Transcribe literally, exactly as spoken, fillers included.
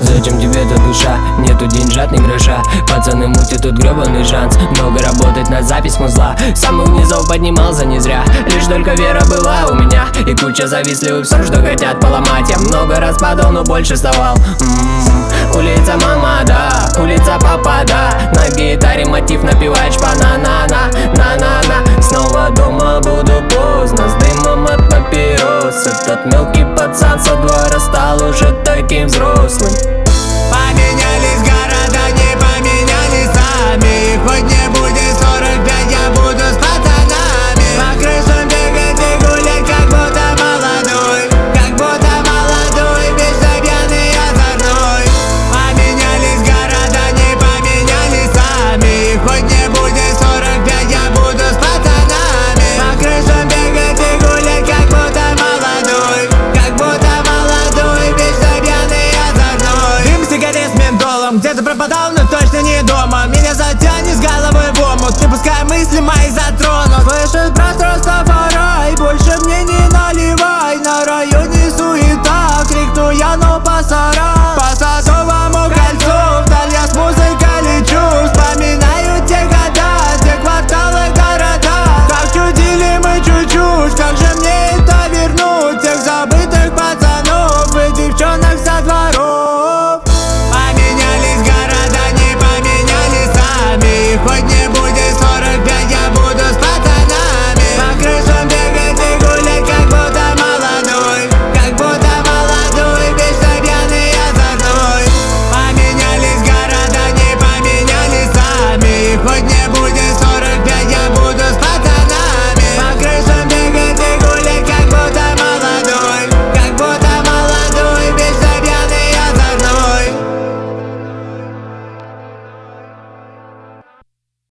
Зачем тебе эта душа? Нету деньжат, ни гроша. Пацаны мутят тут гребаный шанс. Много работать на запись музла. Самых низов поднимался не зря. Лишь только вера была у меня. И куча завистливых, все, что хотят поломать. Я много раз падал, но больше вставал. М-м-м. Улица мама, да, улица папа, да. На гитаре мотив напевает шпана-на-на, на-на-на. Снова дома буду поздно, с дымом от папирос. Этот мелкий пацан со двора стал уже таким взрослым.